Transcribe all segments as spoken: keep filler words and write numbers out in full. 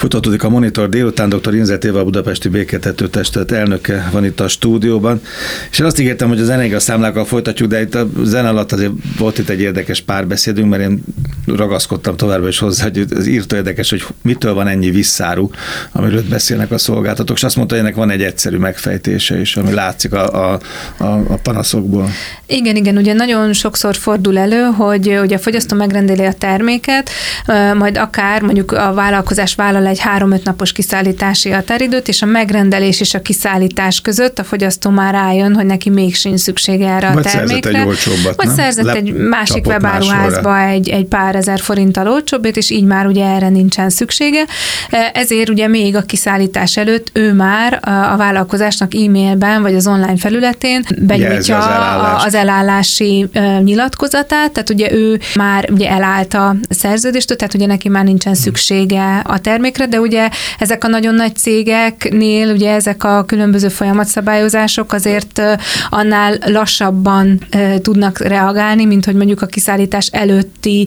Folytatódik a Monitor délután, dr. Inzert Éva, a Budapesti Béketető Testület elnöke van itt a stúdióban, és én azt ígértem, hogy az energiaszámlákkal folytatjuk, de itt a zene alatt azért volt itt egy érdekes párbeszédünk, mert én ragaszkodtam továbbra is hozzá, hogy ez írtó érdekes, hogy mitől van ennyi visszáru, amiről beszélnek a szolgáltatók, és azt mondta, hogy ennek van egy egyszerű megfejtése is, ami látszik a, a, a, a panaszokból. Igen, igen, ugye nagyon sokszor fordul elő, hogy ugye a fogyasztó megrendeli a terméket, majd akár mondjuk a vállalkozás vállal egy három-öt napos kiszállítási határidőt, és a megrendelés és a kiszállítás között a fogyasztó már rájön, hogy neki még sincs szüksége erre a vagy termékre. Vagy szerzett egy olcsóbbat, Vagy nem? szerzett Le- egy másik webáruházba máshol egy, egy pár ezer forinttal olcsóbbét, és így már ugye erre nincsen szüksége. Ezért ugye még a kiszállítás előtt ő már a vállalkozásnak e-mailben, vagy az online felületén benyújtja az, elállást. az elállási nyilatkozatát, tehát ugye ő már ugye elállt a szerződést, tehát ugye neki már nincsen szüksége a termékre, de ugye ezek a nagyon nagy cégeknél, ugye ezek a különböző folyamatszabályozások azért annál lassabban tudnak reagálni, mint hogy mondjuk a kiszállítás előtti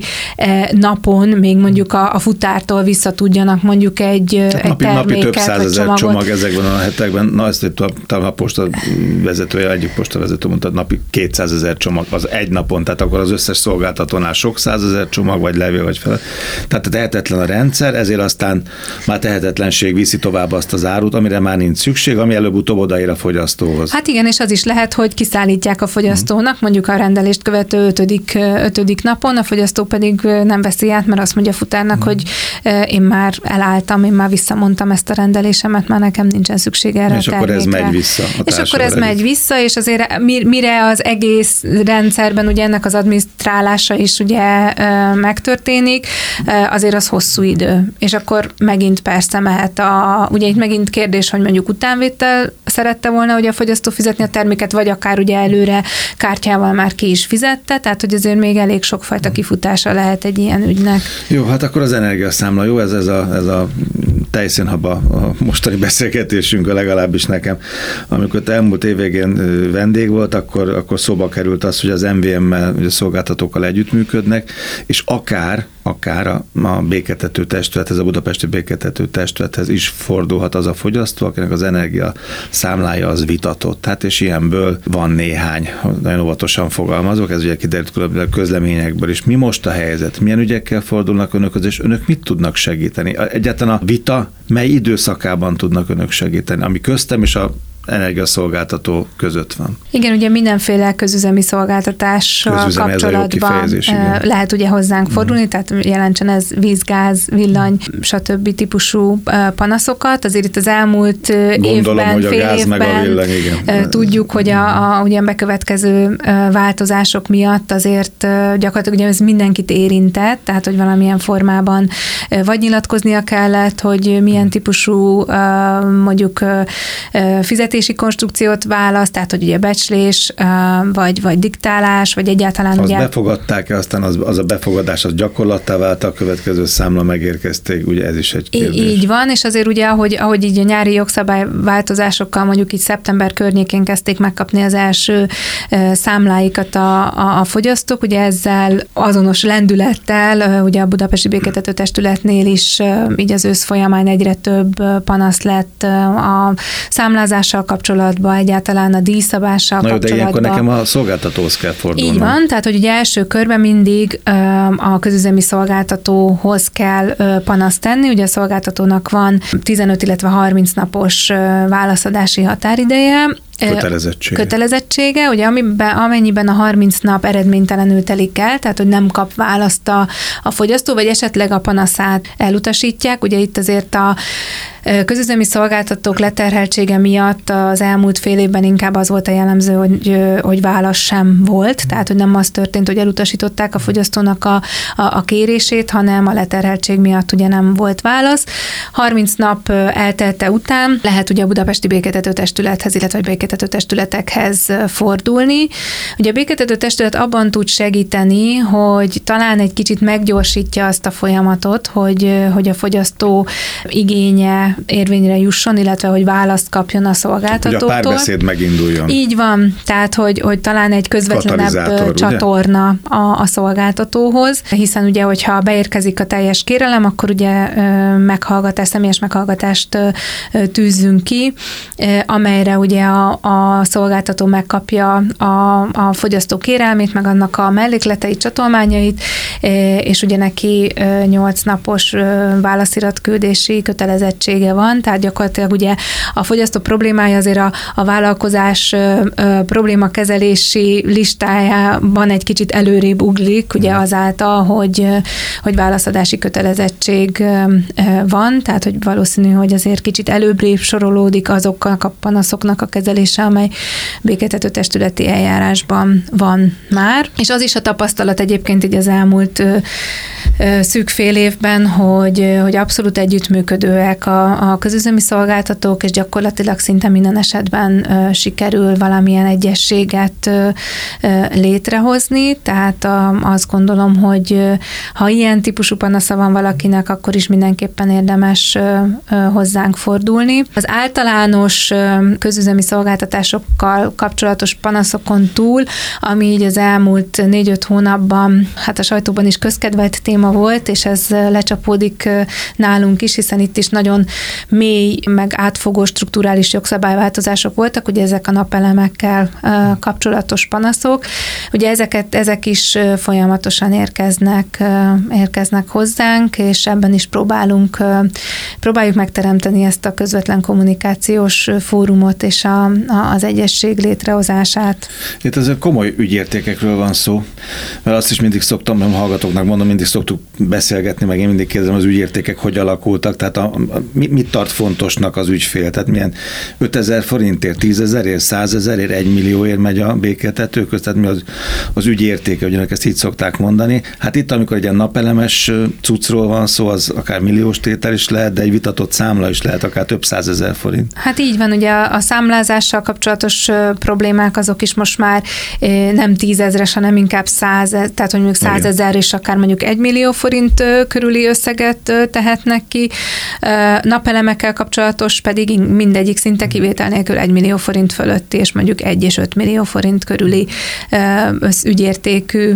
napon még mondjuk a, a futártól vissza tudjanak mondjuk egy, egy napi, terméket, napi több százezer csomag ezekben a hetekben. Na, ezt talán a posta vezetője, egyik posta vezető mondta, napi kétszázezer csomag az egy napon, tehát akkor az összes szolgáltatónál sok százezer csomag, vagy levél, vagy fel. Tehát tehetetlen a rendszer, ezért aztán már tehetetlenség viszi tovább azt az árut, amire már nincs szükség, ami előbb-utóbb odaér a fogyasztóhoz. Hát igen, és az is lehet, hogy kiszállítják a fogyasztónak, mondjuk a rendelést követő ötödik, ötödik napon, a fogyasztó pedig nem veszi át, mert azt mondja a futárnak, hmm. hogy én már elálltam, én már visszamondtam ezt a rendelésemet, már nekem nincsen szükség erre és a termékre. És akkor ez megy vissza. És akkor ez megy vissza, és azért mire az egész rendszerben ugye ennek az adminisztrálása is ugye megtörténik, azért az hosszú idő. És akkor megint persze mehet a, ugye itt megint kérdés, hogy mondjuk utánvétel szerette volna ugye a fogyasztó fizetni a terméket, vagy akár ugye előre kártyával már ki is fizette, tehát hogy azért még elég sokfajta kifutása lehet egy ilyen ügynek. Jó, hát akkor az energiaszámla, jó, ez, ez a, ez a tejszínhab a mostani beszélgetésünk, legalábbis nekem. Amikor elmúlt évvégén vendég volt, akkor, akkor szóba került az, hogy az em vé em-mel, ugye szolgáltatókkal együttműködnek, és akár, akár a, a béketető testülethez, a Budapesti Béketető Testülethez is fordulhat az a fogyasztó, akinek az energia számlája az vitatott. Hát és ilyenből van néhány, nagyon óvatosan fogalmazok, ez ugye kiderült különböző közleményekből is. Mi most a helyzet? Milyen ügyekkel fordulnak önökhöz, és önök mit tudnak segíteni? Egyáltalán a vita mely időszakában tudnak önök segíteni, ami köztem és a energiaszolgáltató között van. Igen, ugye mindenféle közüzemi szolgáltatással közüzemi, kapcsolatban lehet ugye hozzánk fordulni, mm. tehát jelentsen ez víz, gáz, villany, stb. Típusú panaszokat. Azért itt az elmúlt Gondolom, évben, hogy a fél gáz évben meg a villany, igen. tudjuk, hogy a, a ugye bekövetkező változások miatt azért gyakorlatilag ugye ez mindenkit érintett, tehát hogy valamilyen formában vagy nyilatkoznia kellett, hogy milyen típusú mondjuk fizetés konstrukciót választ, tehát hogy ugye becslés, vagy, vagy diktálás, vagy egyáltalán azt ugye... befogadták-e, aztán az, az a befogadás az gyakorlattá vált, a következő számla megérkezték, ugye ez is egy kérdés. Így van, és azért ugye, ahogy, ahogy így a nyári jogszabályváltozásokkal mondjuk így szeptember környékén kezdték megkapni az első számláikat a, a, a fogyasztók, ugye ezzel azonos lendülettel, ugye a Budapesti Béketető Testületnél is így az ősz folyamán egyre több panasz lett a számlázással kapcsolatban, egyáltalán a díjszabással Na jó, kapcsolatban. de ilyenkor nekem a szolgáltatóhoz kell fordulnom. Így van, tehát hogy ugye első körben mindig a közüzemi szolgáltatóhoz kell panaszt tenni, ugye a szolgáltatónak van tizenöt, illetve harminc napos válaszadási határideje, Kötelezettsége. Kötelezettsége, ugye amiben, amennyiben a harminc nap eredménytelenül telik el, tehát hogy nem kap választ a, a fogyasztó, vagy esetleg a panaszát elutasítják, ugye itt azért a közüzemi szolgáltatók leterheltsége miatt az elmúlt fél évben inkább az volt a jellemző, hogy, hogy válasz sem volt, tehát hogy nem az történt, hogy elutasították a fogyasztónak a, a, a kérését, hanem a leterheltség miatt ugye nem volt válasz. harminc nap eltelte után lehet ugye a Budapesti Béketető Testülethez, illetve a béketető testületekhez fordulni. Ugye a béketető testület abban tud segíteni, hogy talán egy kicsit meggyorsítja azt a folyamatot, hogy, hogy a fogyasztó igénye érvényre jusson, illetve hogy választ kapjon a szolgáltatótól. Hogy a párbeszéd meginduljon. Így van, tehát hogy, hogy talán egy közvetlenebb csatorna a, a szolgáltatóhoz, hiszen ugye, hogyha beérkezik a teljes kérelem, akkor ugye meghallgatás, személyes meghallgatást tűzzünk ki, amelyre ugye a, a szolgáltató megkapja a, a fogyasztó kérelmét, meg annak a mellékleteit, csatolmányait, és ugye neki nyolc napos válasziratküldési kötelezettsége van, tehát gyakorlatilag ugye a fogyasztó problémája azért a, a vállalkozás problémakezelési listájában egy kicsit előrébb uglik, ugye azáltal, hogy, hogy válaszadási kötelezettség van, tehát hogy valószínű, hogy azért kicsit előbbre sorolódik azoknak a panaszoknak a kezelése, amely békéltető testületi eljárásban van már. És az is a tapasztalat egyébként így az elmúlt szűk fél évben, hogy, hogy abszolút együttműködőek a, a közüzemi szolgáltatók, és gyakorlatilag szinte minden esetben sikerül valamilyen egyességet létrehozni, tehát azt gondolom, hogy ha ilyen típusú panasza van valakinek, akkor is mindenképpen érdemes hozzánk fordulni. Az általános közüzemi szolgáltatásokkal kapcsolatos panaszokon túl, ami így az elmúlt négy-öt hónapban, hát a sajtóban is közkedvelt téma volt, és ez lecsapódik nálunk is, hiszen itt is nagyon mély, meg átfogó strukturális jogszabályváltozások voltak, ugye ezek a napelemekkel kapcsolatos panaszok. Ugye ezeket, ezek is folyamatosan érkeznek, érkeznek hozzánk, és ebben is próbálunk, próbáljuk megteremteni ezt a közvetlen kommunikációs fórumot és a, a, az egyesség létrehozását. Itt ezek komoly ügyértékekről van szó, mert azt is mindig szoktam, nem hallgatóknak mondom, mindig szoktuk beszélgetni, meg én mindig kérdezem, az ügyértékek hogy alakultak, tehát a, a, mit tart fontosnak az ügyfél, tehát milyen ötezer forintért, tízezerért, százezerért, egymillióért megy a békéltető közt, tehát mi az, az ügyértéke, ugyanak ezt így szokták mondani. Hát itt, amikor egy ilyen napelemes cuccról van szó, az akár milliós tétel is lehet, de egy vitatott számla is lehet akár több százezer forint. Hát így van, ugye a számlázással kapcsolatos problémák azok is most már nem tízezres, hanem inkább száz, tehát hogy mondjuk százezer és akár mondjuk egy millió forint körüli összeget tehetnek ki. Napelemekkel kapcsolatos pedig mindegyik szinte kivétel nélkül egy millió forint fölötti, és mondjuk egy és öt millió forint körüli ügyértékű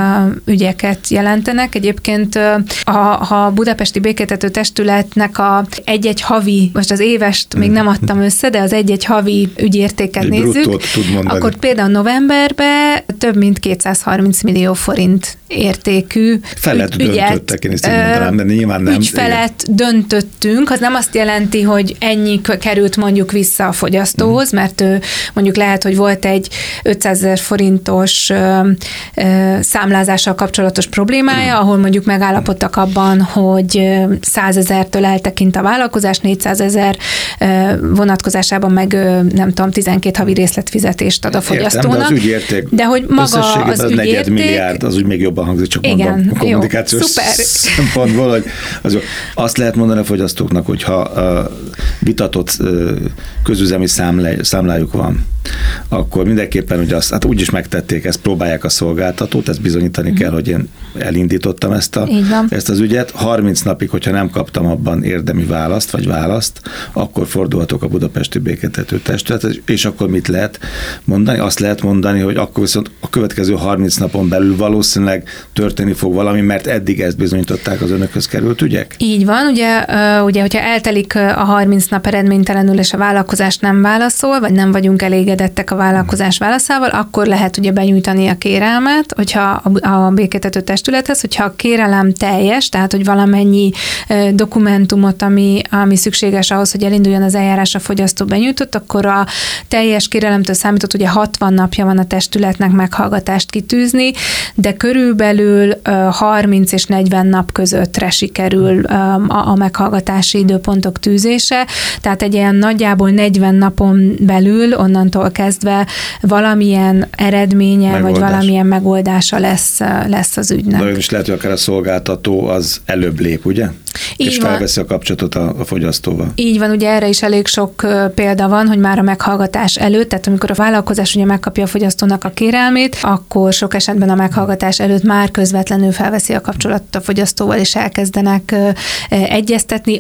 ügyeket jelentenek. Egyébként a, ha a Budapesti Békéltető Testületnek a egy-egy havi, most az évest még nem adtam össze, de az egy-egy havi ügyértéket egy nézzük, akkor például novemberben több mint kétszázharminc millió forint értékű felett ügyet, döntöttek, én ezt így mondanám, de nyilván nem. Ügy felett igen. döntöttünk, az nem azt jelenti, hogy ennyi került mondjuk vissza a fogyasztóhoz, mm. mert mondjuk lehet, hogy volt egy ötszázezer forintos ö, ö, számlázással kapcsolatos problémája, mm. ahol mondjuk megállapodtak abban, hogy százezertől eltekint a vállalkozás, négyszázezer vonatkozásában meg nem tudom, tizenkét havi részletfizetést ad a fogyasztónak. Értem, de az ügyérték de hogy maga az, az ügyérték... milliárd, az úgy még jobban hangzik, csak igen, mondom a kommunikációs jó, szempontból, hogy az, azt lehet mondani a fogyasztóknak, hogy ha a vitatott közüzemi számlájuk van, akkor mindenképpen ugye azt, hát úgyis megtették, ezt próbálják a szolgáltatót, ezt bizonyítani mm. kell, hogy én elindítottam ezt, a, ezt az ügyet. harminc napig, hogyha nem kaptam abban érdemi választ, vagy választ, akkor fordulhatok a Budapesti Békéltető Testülethez, és akkor mit lehet mondani? Azt lehet mondani, hogy akkor viszont a következő harminc napon belül valószínűleg történni fog valami, mert eddig ezt bizonyították az önökhöz került ügyek? Így van, ugye, ugye hogyha eltelik a harminc nap eredménytelenül, és a vállalkozás nem válaszol, vagy nem vagyunk elégedettek a vállalkozás válaszával, akkor lehet ugye benyújtani a kérelmet, hogyha a békéltető testülethez, hogyha a kérelem teljes, tehát hogy valamennyi dokumentumot, ami, ami szükséges ahhoz, hogy elinduljon az eljárás, a fogyasztó benyújtott, akkor a teljes kérelemtől számított, ugye hatvan napja van a testületnek meghallgatást kitűzni, de körülbelül harminc és negyven nap közöttre sikerül a meghallgatási időpontok tűzése, tehát egy ilyen nagyjából negyven napon belül onnantól kezdve valamilyen eredménye, Megoldás. vagy valamilyen megoldása lesz, lesz az ügynek. Nagyon is lehet, hogy akár a szolgáltató az előbb lép, ugye? Így és felveszi van. a kapcsolatot a, a fogyasztóval. Így van, ugye erre is elég sok példa van, hogy már a meghallgatás előtt, tehát amikor a vállalkozás ugye megkapja a fogyasztónak a kérelmét, akkor sok esetben a meghallgatás előtt már közvetlenül felveszi a kapcsolatot a fogyasztóval, és elkezdenek egyeztetni, akár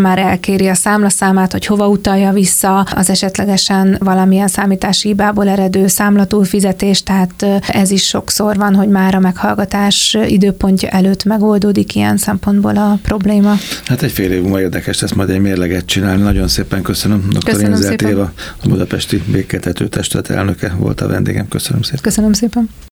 már elkéri a számlaszámát, hogy hova utalja vissza az esetlegesen valamilyen számítási hibából eredő számlatúlfizetés, tehát ez is sokszor van, hogy már a meghallgatás időpontja előtt megoldódik ilyen szempontból a probléma. Hát egy fél év múlva érdekes lesz majd egy mérleget csinálni. Nagyon szépen köszönöm. doktor Inzert Éva, a Budapesti Békéltető Testület elnöke volt a vendégem. Köszönöm szépen. Köszönöm szépen.